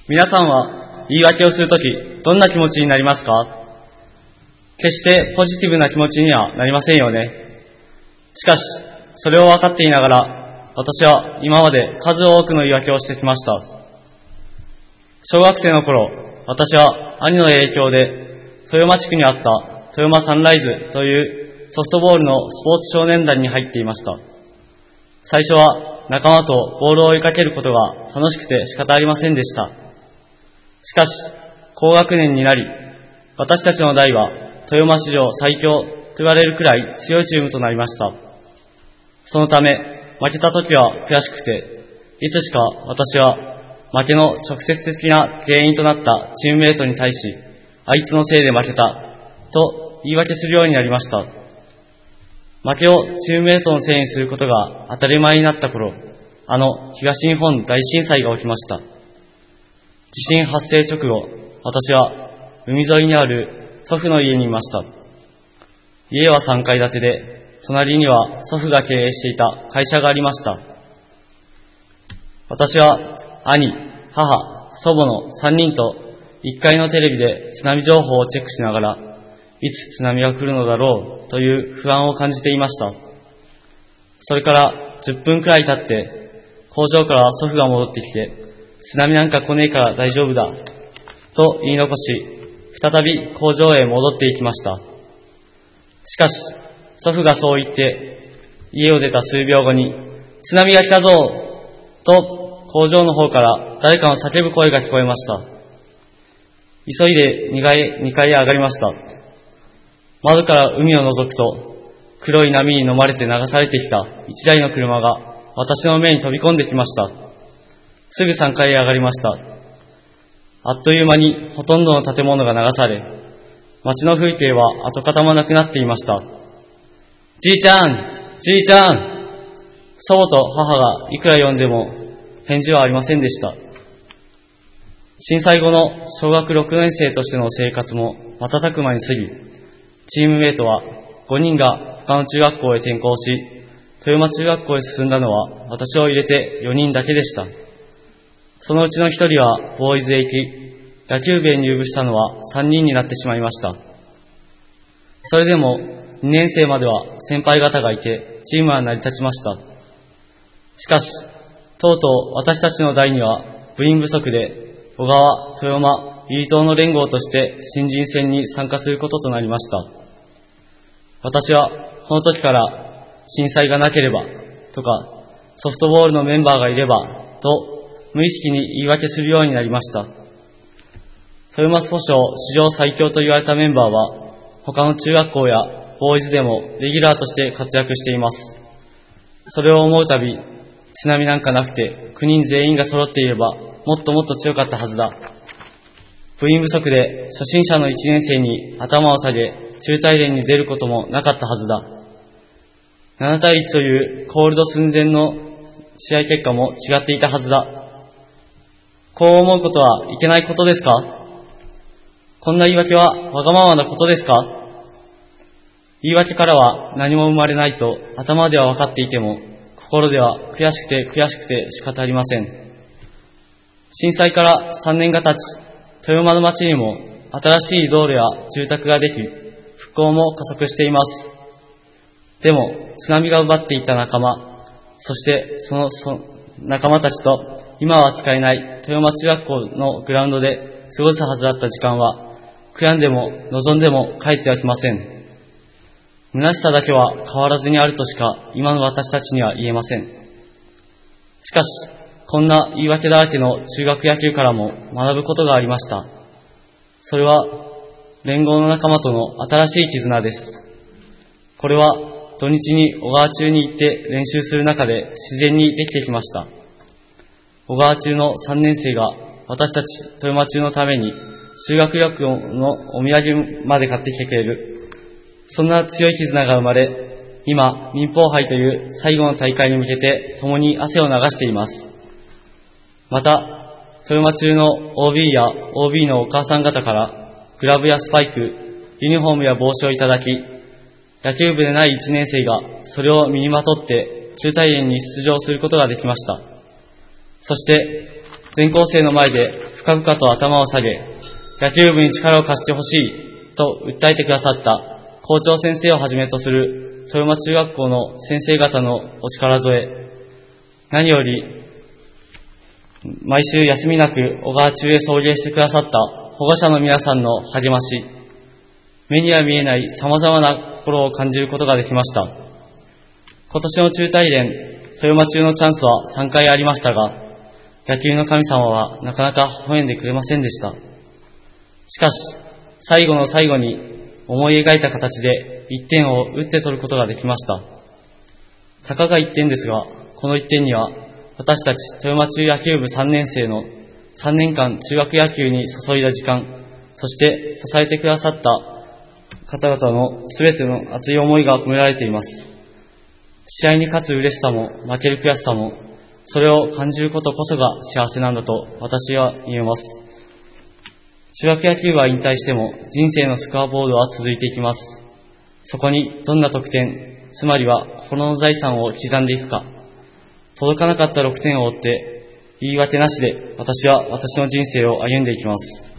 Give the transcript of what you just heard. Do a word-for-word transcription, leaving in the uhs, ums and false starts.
皆さんは言い訳をするとき、どんな気持ちになりますか？決してポジティブな気持ちにはなりませんよね。しかし、それを分かっていながら、私は今まで数多くの言い訳をしてきました。小学生の頃、私は兄の影響で、豊間地区にあった豊間サンライズというソフトボールのスポーツ少年団に入っていました。最初は仲間とボールを追いかけることが楽しくて仕方ありませんでした。しかし、高学年になり、私たちの代は豊間史上最強と言われるくらい強いチームとなりました。そのため、負けた時は悔しくて、いつしか私は負けの直接的な原因となったチームメイトに対し、あいつのせいで負けたと言い訳するようになりました。負けをチームメイトのせいにすることが当たり前になった頃、あの東日本大震災が起きました。地震発生直後、私は海沿いにある祖父の家にいました。家はさんかい建てで、隣には祖父が経営していた会社がありました。私は兄、母、祖母のさんにんといっかいのテレビで津波情報をチェックしながら、いつ津波が来るのだろうという不安を感じていました。それからじゅっぷんくらい経って工場から祖父が戻ってきて、津波なんか来ねえから大丈夫だと言い残し、再び工場へ戻っていきました。しかし祖父がそう言って家を出た数秒後に、津波が来たぞと工場の方から誰かの叫ぶ声が聞こえました。急いでにかい、にかいへ上がりました。窓から海を覗くと、黒い波に飲まれて流されてきた一台の車が私の目に飛び込んできました。すぐさんかいへ上がりました。あっという間にほとんどの建物が流され、街の風景は跡形もなくなっていました。じいちゃん、じいちゃん。祖母と母がいくら呼んでも返事はありませんでした。震災後の小学ろくねん生としての生活も瞬く間に過ぎ、チームメイトはごにんが他の中学校へ転校し、豊間中学校へ進んだのは私を入れてよにんだけでした。そのうちのひとりはボーイズへ行き、野球部へ入部したのはさんにんになってしまいました。それでもにねん生までは先輩方がいて、チームは成り立ちました。しかし、とうとう私たちの代には部員不足で、小川、豊間、入党の連合として新人戦に参加することとなりました。私はこの時から震災がなければとか、ソフトボールのメンバーがいればと無意識に言い訳するようになりました。豊間スポ少史上最強と言われたメンバーは他の中学校やボーイズでもレギュラーとして活躍しています。それを思うたび、津波なんかなくてきゅうにん全員が揃っていればもっともっと強かったはずだ。部員不足で初心者のいちねん生に頭を下げ中大連に出ることもなかったはずだ。ななたいいちというコールド寸前の試合結果も違っていたはずだ。こう思うことはいけないことですか？こんな言い訳はわがままなことですか？言い訳からは何も生まれないと頭では分かっていても、心では悔しくて悔しくて仕方ありません。震災からさんねんが経ち、豊間の町にも新しい道路や住宅ができ、復興も加速しています。でも津波が奪っていった仲間、そしてそのそ仲間たちと今は使えない豊間中学校のグラウンドで過ごすはずだった時間は、悔やんでも望んでも帰ってはきません。虚しさだけは変わらずにあるとしか今の私たちには言えません。しかし、こんな言い訳だらけの中学野球からも学ぶことがありました。それは連合の仲間との新しい絆です。これは土日に小川中に行って練習する中で自然にできてきました。小川中のさんねん生が私たち豊間中のために修学旅行のお土産まで買ってきてくれる。そんな強い絆が生まれ、今民放杯という最後の大会に向けて共に汗を流しています。また豊間中の オービー や オービー のお母さん方からグラブやスパイク、ユニフォームや帽子をいただき、野球部でないいちねん生がそれを身にまとって中大連に出場することができました。そして全校生の前で深々と頭を下げ、野球部に力を貸してほしいと訴えてくださった校長先生をはじめとする豊間中学校の先生方のお力添え、何より毎週休みなく小川中へ送迎してくださった保護者の皆さんの励まし、目には見えない様々な心を感じることができました。今年の中大連豊間中のチャンスはさんかいありましたが、野球の神様はなかなか微笑んでくれませんでした。しかし、最後の最後に思い描いた形でいってんを打って取ることができました。たかがいってんですが、このいってんには私たち豊間中野球部さんねん生のさんねんかん中学野球に注いだ時間、そして支えてくださった方々のすべての熱い思いが込められています。試合に勝つ嬉しさも負ける悔しさも、それを感じることこそが幸せなんだと私は言えます。中学野球部は引退しても人生のスコアボードは続いていきます。そこにどんな得点、つまりは心の財産を刻んでいくか、届かなかったろくてんを追って言い訳なしで私は私の人生を歩んでいきます。